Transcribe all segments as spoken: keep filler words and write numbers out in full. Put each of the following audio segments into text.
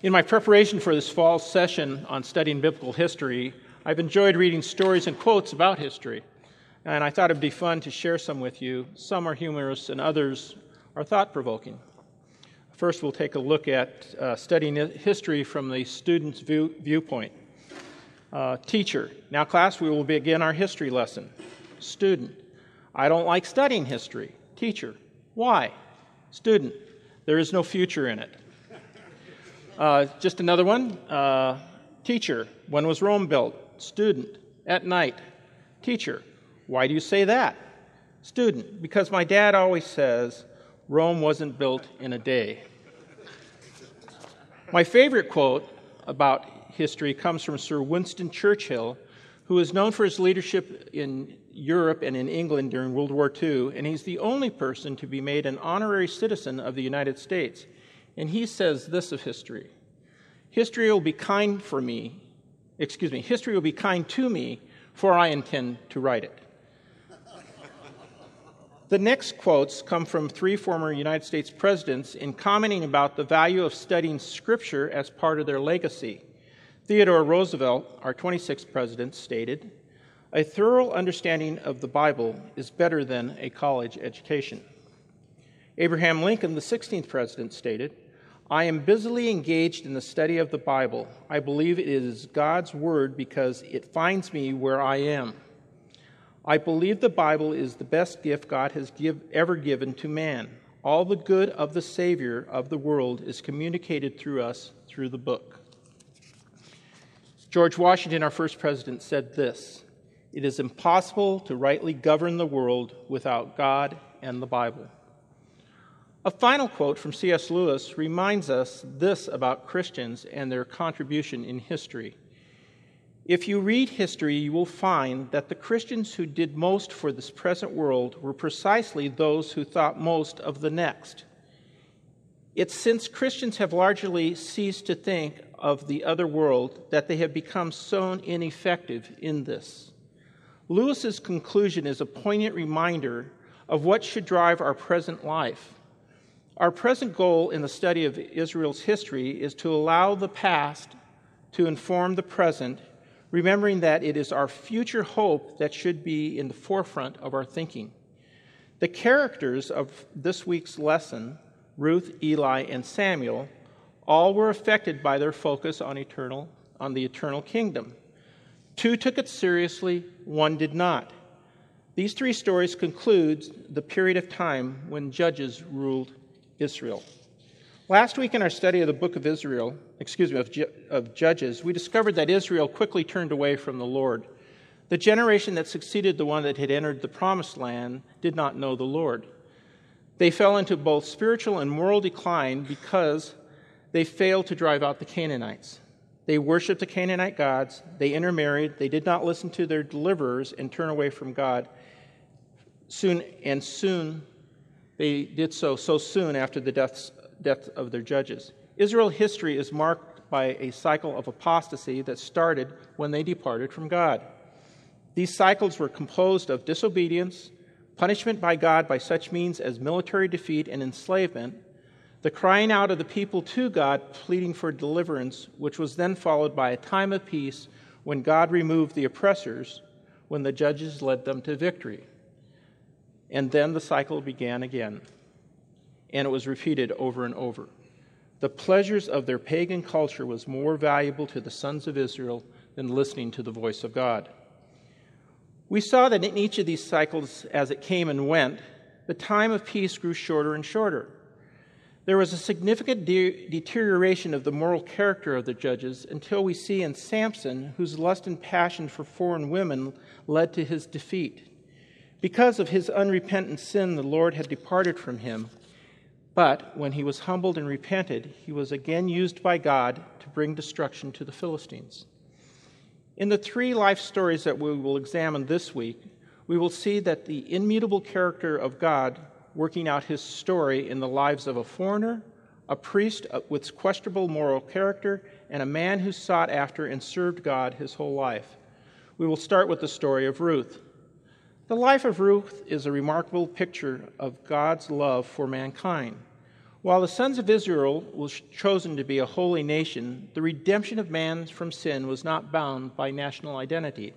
In my preparation for this fall session on studying biblical history, I've enjoyed reading stories and quotes about history, and I thought it'd be fun to share some with you. Some are humorous and others are thought-provoking. First, we'll take a look at uh, studying history from the student's view, viewpoint. Uh, teacher, now class, we will begin our history lesson. Student, I don't like studying history. Teacher, why? Student, there is no future in it. Uh, just another one. Uh, teacher, when was Rome built? Student, at night. Teacher, why do you say that? Student, because my dad always says Rome wasn't built in a day. My favorite quote about history comes from Sir Winston Churchill, who is known for his leadership in Europe and in England during World War Two, and he's the only person to be made an honorary citizen of the United States. And he says this of history: history will be kind for me, excuse me, history will be kind to me, for I intend to write it. The next quotes come from three former United States presidents in commenting about the value of studying Scripture as part of their legacy. Theodore Roosevelt, our twenty-sixth president, stated, "A thorough understanding of the Bible is better than a college education." Abraham Lincoln, the sixteenth president, stated, "I am busily engaged in the study of the Bible. I believe it is God's word because it finds me where I am. I believe the Bible is the best gift God has give, ever given to man. All the good of the Savior of the world is communicated through us through the book." George Washington, our first president, said this: "It is impossible to rightly govern the world without God and the Bible." A final quote from C S Lewis reminds us this about Christians and their contribution in history. "If you read history, you will find that the Christians who did most for this present world were precisely those who thought most of the next. It's since Christians have largely ceased to think of the other world that they have become so ineffective in this." Lewis's conclusion is a poignant reminder of what should drive our present life. Our present goal in the study of Israel's history is to allow the past to inform the present, remembering that it is our future hope that should be in the forefront of our thinking. The characters of this week's lesson, Ruth, Eli, and Samuel, all were affected by their focus on eternal, on the eternal kingdom. Two took it seriously, one did not. These three stories conclude the period of time when judges ruled Israel. Last week in our study of the book of Israel, excuse me, of, of Judges, we discovered that Israel quickly turned away from the Lord. The generation that succeeded the one that had entered the promised land did not know the Lord. They fell into both spiritual and moral decline because they failed to drive out the Canaanites. They worshiped the Canaanite gods, they intermarried, they did not listen to their deliverers and turn away from God. Soon and soon they did so so soon after the deaths, death of their judges. Israel's history is marked by a cycle of apostasy that started when they departed from God. These cycles were composed of disobedience, punishment by God by such means as military defeat and enslavement, the crying out of the people to God, pleading for deliverance, which was then followed by a time of peace when God removed the oppressors, when the judges led them to victory. And then the cycle began again, and it was repeated over and over. The pleasures of their pagan culture was more valuable to the sons of Israel than listening to the voice of God. We saw that in each of these cycles, as it came and went, the time of peace grew shorter and shorter. There was a significant de- deterioration of the moral character of the judges until we see in Samson, whose lust and passion for foreign women led to his defeat. Because of his unrepentant sin, the Lord had departed from him. But when he was humbled and repented, he was again used by God to bring destruction to the Philistines. In the three life stories that we will examine this week, we will see that the immutable character of God working out his story in the lives of a foreigner, a priest with questionable moral character, and a man who sought after and served God his whole life. We will start with the story of Ruth. The life of Ruth is a remarkable picture of God's love for mankind. While the sons of Israel was chosen to be a holy nation, the redemption of man from sin was not bound by national identity.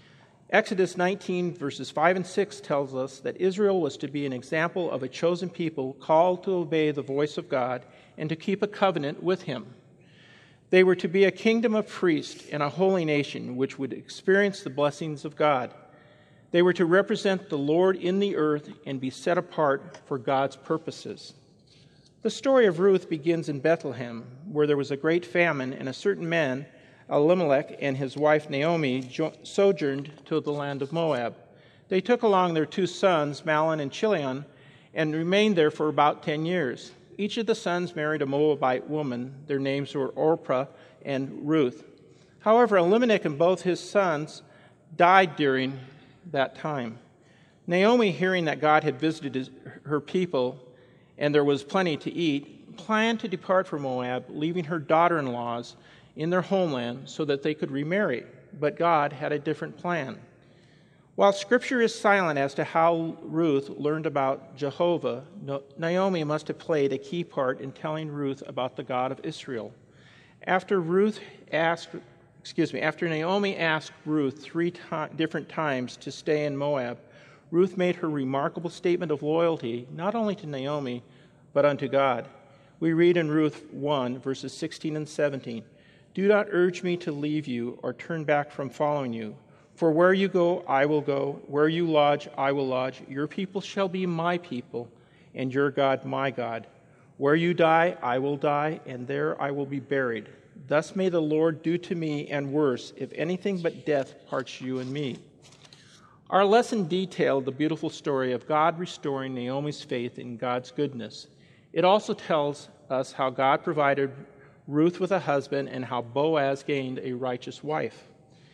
Exodus nineteen, verses five and six tells us that Israel was to be an example of a chosen people called to obey the voice of God and to keep a covenant with him. They were to be a kingdom of priests and a holy nation which would experience the blessings of God. They were to represent the Lord in the earth and be set apart for God's purposes. The story of Ruth begins in Bethlehem, where there was a great famine, and a certain man, Elimelech, and his wife Naomi jo- sojourned to the land of Moab. They took along their two sons, Mahlon and Chilion, and remained there for about ten years. Each of the sons married a Moabite woman. Their names were Orpah and Ruth. However, Elimelech and both his sons died during that time. Naomi, hearing that God had visited his, her people and there was plenty to eat, planned to depart from Moab, leaving her daughter-in-laws in their homeland so that they could remarry. But God had a different plan. While Scripture is silent as to how Ruth learned about Jehovah, Naomi must have played a key part in telling Ruth about the God of Israel. After Ruth asked, excuse me, after Naomi asked Ruth three to- different times to stay in Moab, Ruth made her remarkable statement of loyalty not only to Naomi, but unto God. We read in Ruth one, verses sixteen and seventeen, "Do not urge me to leave you or turn back from following you. For where you go, I will go. Where you lodge, I will lodge. Your people shall be my people, and your God my God. Where you die, I will die, and there I will be buried. Thus may the Lord do to me, and worse, if anything but death parts you and me." Our lesson detailed the beautiful story of God restoring Naomi's faith in God's goodness. It also tells us how God provided Ruth with a husband and how Boaz gained a righteous wife.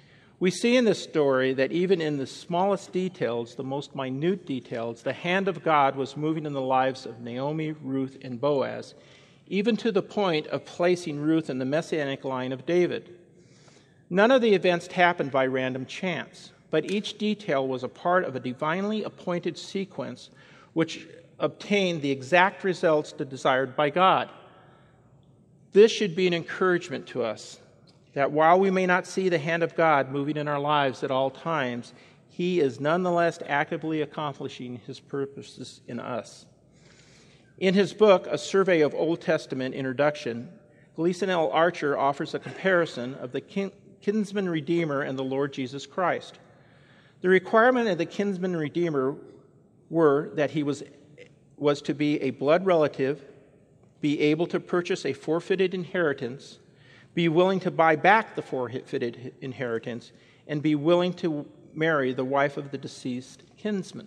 We see in this story that even in the smallest details, the most minute details, the hand of God was moving in the lives of Naomi, Ruth, and Boaz, even to the point of placing Ruth in the messianic line of David. None of the events happened by random chance, but each detail was a part of a divinely appointed sequence which obtained the exact results desired by God. This should be an encouragement to us that while we may not see the hand of God moving in our lives at all times, he is nonetheless actively accomplishing his purposes in us. In his book, A Survey of Old Testament Introduction, Gleason L. Archer offers a comparison of the kin- kinsman redeemer and the Lord Jesus Christ. The requirement of the kinsman redeemer were that he was, was to be a blood relative, be able to purchase a forfeited inheritance, be willing to buy back the forfeited inheritance, and be willing to marry the wife of the deceased kinsman.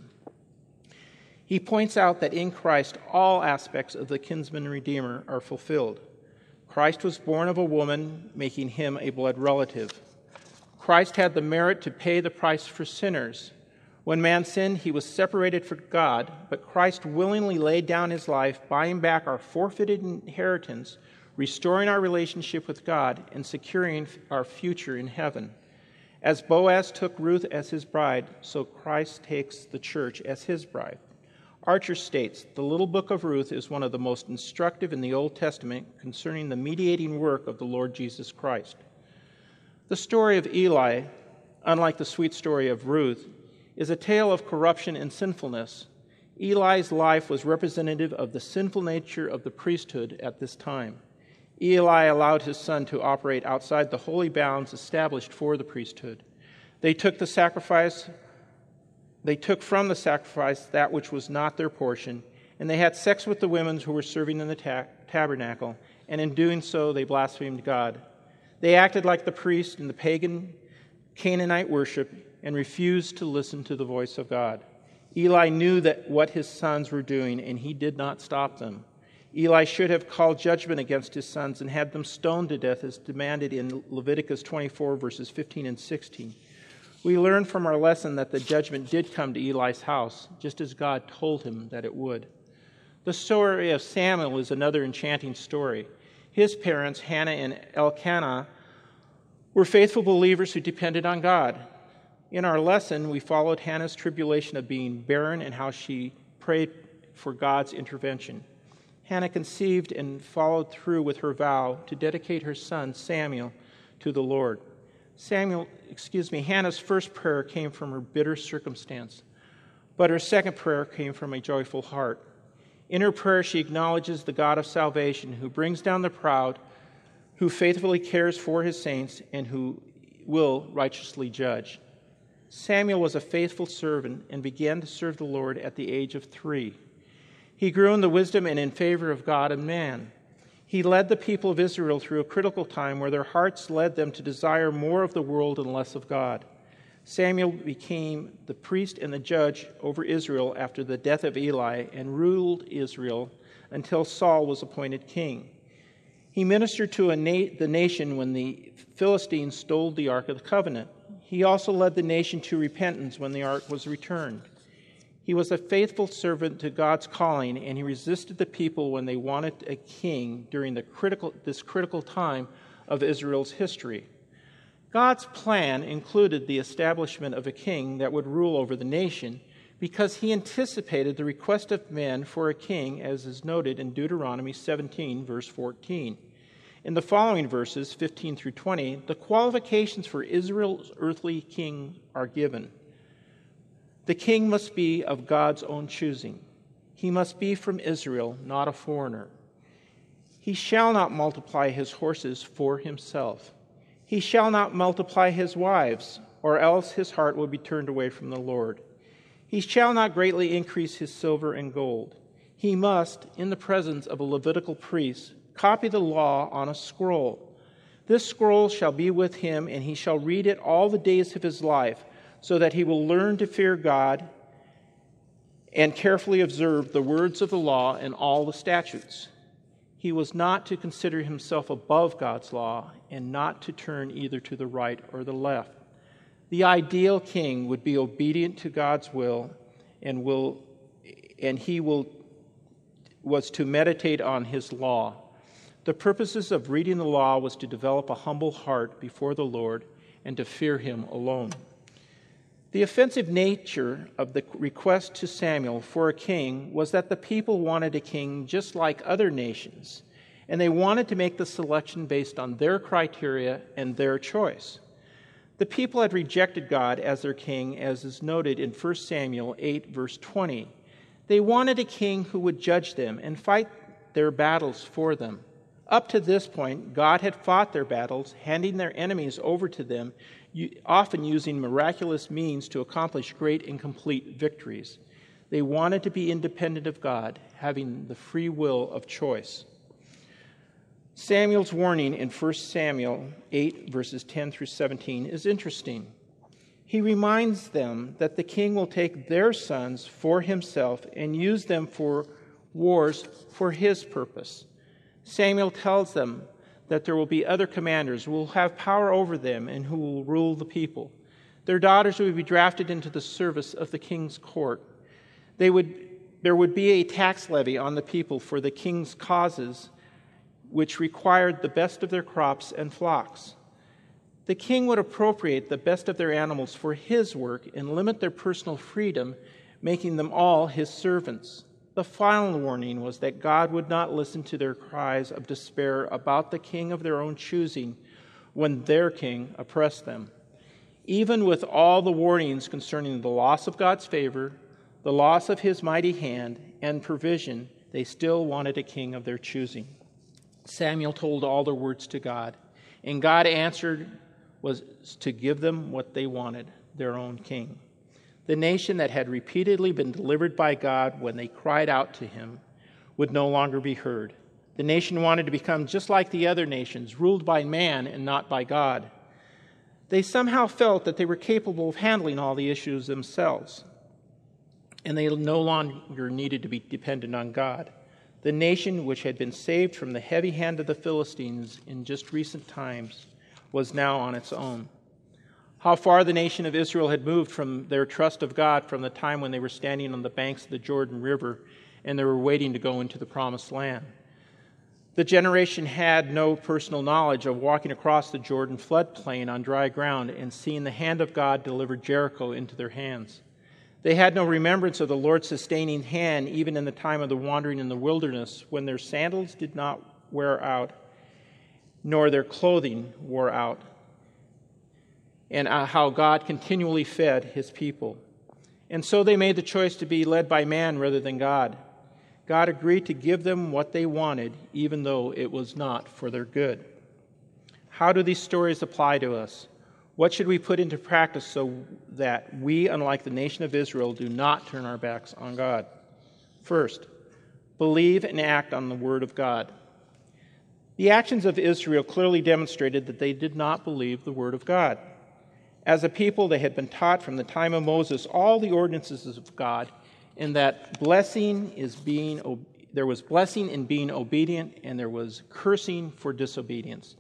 He points out that in Christ all aspects of the kinsman redeemer are fulfilled. Christ was born of a woman, making him a blood relative. Christ had the merit to pay the price for sinners. When man sinned, he was separated from God, but Christ willingly laid down his life, buying back our forfeited inheritance, restoring our relationship with God, and securing our future in heaven. As Boaz took Ruth as his bride, so Christ takes the church as his bride. Archer states, the little book of Ruth is one of the most instructive in the Old Testament concerning the mediating work of the Lord Jesus Christ. The story of Eli, unlike the sweet story of Ruth, is a tale of corruption and sinfulness. Eli's life was representative of the sinful nature of the priesthood at this time. Eli allowed his son to operate outside the holy bounds established for the priesthood. They took the sacrifice, they took from the sacrifice that which was not their portion, and they had sex with the women who were serving in the ta- tabernacle, and in doing so they blasphemed God. They acted like the priest in the pagan Canaanite worship and refused to listen to the voice of God. Eli knew that what his sons were doing, and he did not stop them. Eli should have called judgment against his sons and had them stoned to death as demanded in Leviticus twenty-four, verses fifteen and sixteen. We learn from our lesson that the judgment did come to Eli's house, just as God told him that it would. The story of Samuel is another enchanting story. His parents, Hannah and Elkanah, were faithful believers who depended on God. In our lesson, we followed Hannah's tribulation of being barren and how she prayed for God's intervention. Hannah conceived and followed through with her vow to dedicate her son Samuel to the Lord. Samuel, excuse me, Hannah's first prayer came from her bitter circumstance, but her second prayer came from a joyful heart. In her prayer, she acknowledges the God of salvation who brings down the proud, who faithfully cares for his saints, and who will righteously judge. Samuel was a faithful servant and began to serve the Lord at the age of three. He grew in the wisdom and in favor of God and man. He led the people of Israel through a critical time where their hearts led them to desire more of the world and less of God. Samuel became the priest and the judge over Israel after the death of Eli and ruled Israel until Saul was appointed king. He ministered to a na- the nation when the Philistines stole the Ark of the Covenant. He also led the nation to repentance when the Ark was returned. He was a faithful servant to God's calling, and he resisted the people when they wanted a king during the critical, this critical time of Israel's history. God's plan included the establishment of a king that would rule over the nation because he anticipated the request of men for a king, as is noted in Deuteronomy seventeen, verse fourteen. In the following verses, fifteen through twenty, the qualifications for Israel's earthly king are given. The king must be of God's own choosing. He must be from Israel, not a foreigner. He shall not multiply his horses for himself. He shall not multiply his wives, or else his heart will be turned away from the Lord. He shall not greatly increase his silver and gold. He must, in the presence of a Levitical priest, copy the law on a scroll. This scroll shall be with him, and he shall read it all the days of his life, so that he will learn to fear God and carefully observe the words of the law and all the statutes. He was not to consider himself above God's law and not to turn either to the right or the left. The ideal king would be obedient to God's will and will and he will was to meditate on his law. The purposes of reading the law was to develop a humble heart before the Lord and to fear him alone. The offensive nature of the request to Samuel for a king was that the people wanted a king just like other nations, and they wanted to make the selection based on their criteria and their choice. The people had rejected God as their king, as is noted in First Samuel eight, verse twenty. They wanted a king who would judge them and fight their battles for them. Up to this point, God had fought their battles, handing their enemies over to them, often using miraculous means to accomplish great and complete victories. They wanted to be independent of God, having the free will of choice. Samuel's warning in First Samuel eight, verses ten through seventeen is interesting. He reminds them that the king will take their sons for himself and use them for wars for his purpose. Samuel tells them that there will be other commanders who will have power over them and who will rule the people. Their daughters will be drafted into the service of the king's court. They would, there would be a tax levy on the people for the king's causes, which required the best of their crops and flocks. The king would appropriate the best of their animals for his work and limit their personal freedom, making them all his servants. The final warning was that God would not listen to their cries of despair about the king of their own choosing when their king oppressed them. Even with all the warnings concerning the loss of God's favor, the loss of his mighty hand, and provision, they still wanted a king of their choosing. Samuel told all their words to God, and God answered was to give them what they wanted, their own king. The nation that had repeatedly been delivered by God when they cried out to him would no longer be heard. The nation wanted to become just like the other nations, ruled by man and not by God. They somehow felt that they were capable of handling all the issues themselves, and they no longer needed to be dependent on God. The nation, which had been saved from the heavy hand of the Philistines in just recent times, was now on its own. How far the nation of Israel had moved from their trust of God from the time when they were standing on the banks of the Jordan River and they were waiting to go into the promised land. The generation had no personal knowledge of walking across the Jordan floodplain on dry ground and seeing the hand of God deliver Jericho into their hands. They had no remembrance of the Lord's sustaining hand, even in the time of the wandering in the wilderness, when their sandals did not wear out, nor their clothing wore out, and how God continually fed his people. And so they made the choice to be led by man rather than God. God agreed to give them what they wanted, even though it was not for their good. How do these stories apply to us? What should we put into practice so that we, unlike the nation of Israel, do not turn our backs on God? First, believe and act on the word of God. The actions of Israel clearly demonstrated that they did not believe the word of God. As a people, they had been taught from the time of Moses all the ordinances of God, and that blessing is being there was blessing in being obedient, and there was cursing for disobedience.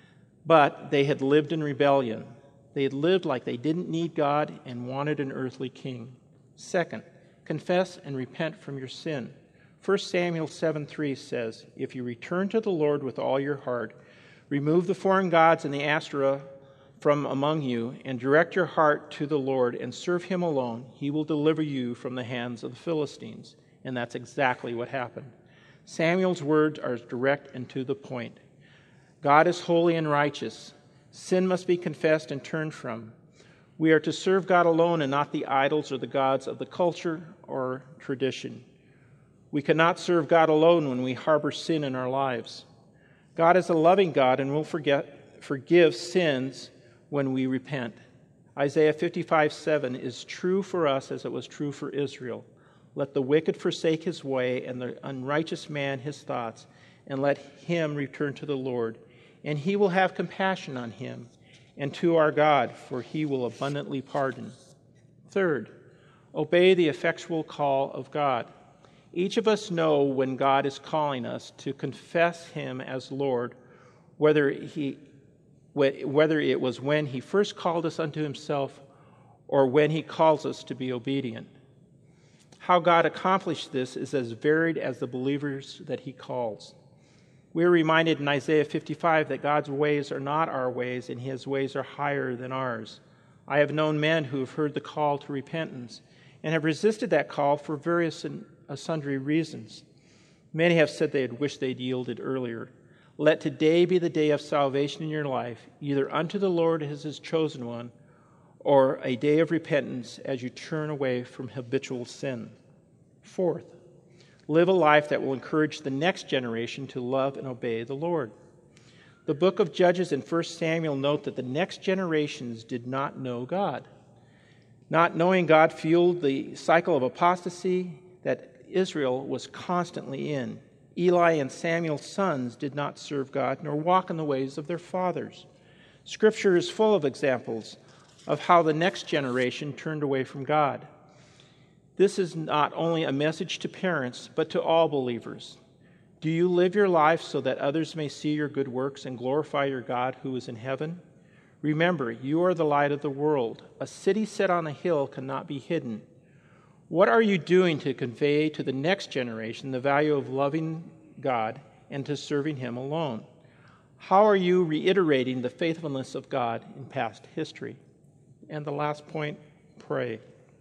But they had lived in rebellion. They had lived like they didn't need God and wanted an earthly king. Second, confess and repent from your sin. First Samuel seven three says, "If you return to the Lord with all your heart, remove the foreign gods and the Asherah from among you, and direct your heart to the Lord and serve him alone, he will deliver you from the hands of the Philistines." And that's exactly what happened. Samuel's words are direct and to the point. God is holy and righteous. Sin must be confessed and turned from. We are to serve God alone and not the idols or the gods of the culture or tradition. We cannot serve God alone when we harbor sin in our lives. God is a loving God and will forget, forgive sins when we repent. Isaiah fifty-five seven is true for us as it was true for Israel. Let the wicked forsake his way and the unrighteous man his thoughts, and let him return to the Lord, and he will have compassion on him, and to our God, for he will abundantly pardon. Third, obey the effectual call of God. Each of us know when God is calling us to confess him as Lord, whether he, whether it was when he first called us unto himself or when he calls us to be obedient. How God accomplished this is as varied as the believers that he calls. We are reminded in Isaiah fifty-five that God's ways are not our ways, and his ways are higher than ours. I have known men who have heard the call to repentance and have resisted that call for various and sundry reasons. Many have said they had wished they'd yielded earlier. Let today be the day of salvation in your life, either unto the Lord as his chosen one, or a day of repentance as you turn away from habitual sin. Fourth, live a life that will encourage the next generation to love and obey the Lord. The book of Judges and First Samuel note that the next generations did not know God. Not knowing God fueled the cycle of apostasy that Israel was constantly in. Eli and Samuel's sons did not serve God nor walk in the ways of their fathers. Scripture is full of examples of how the next generation turned away from God. This is not only a message to parents, but to all believers. Do you live your life so that others may see your good works and glorify your God who is in heaven? Remember, you are the light of the world. A city set on a hill cannot be hidden. What are you doing to convey to the next generation the value of loving God and to serving him alone? How are you reiterating the faithfulness of God in past history? And the last point, pray.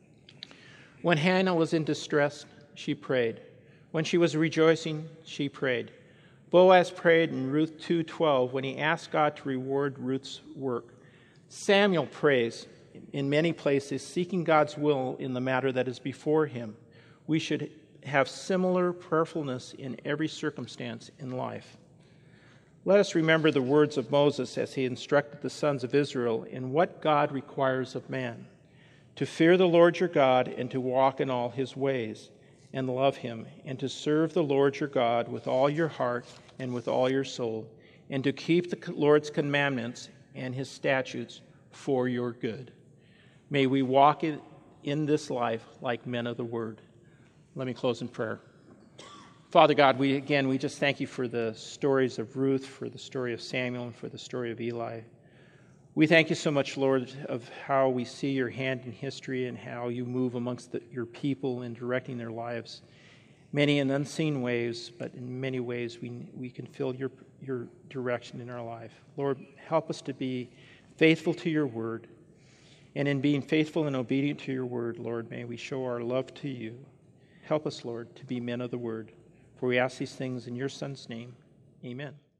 When Hannah was in distress, she prayed. When she was rejoicing, she prayed. Boaz prayed in Ruth two twelve when he asked God to reward Ruth's work. Samuel prays in many places, seeking God's will in the matter that is before him. We should have similar prayerfulness in every circumstance in life. Let us remember the words of Moses as he instructed the sons of Israel in what God requires of man: to fear the Lord your God and to walk in all his ways and love him, and to serve the Lord your God with all your heart and with all your soul, and to keep the Lord's commandments and his statutes for your good. May we walk in this life like men of the word. Let me close in prayer. Father God, we again, we just thank you for the stories of Ruth, for the story of Samuel, and for the story of Eli. We thank you so much, Lord, of how we see your hand in history and how you move amongst the, your people in directing their lives, many in unseen ways, but in many ways we we can feel your, your direction in our life. Lord, help us to be faithful to your word. And in being faithful and obedient to your word, Lord, may we show our love to you. Help us, Lord, to be men of the word. For we ask these things in your Son's name. Amen.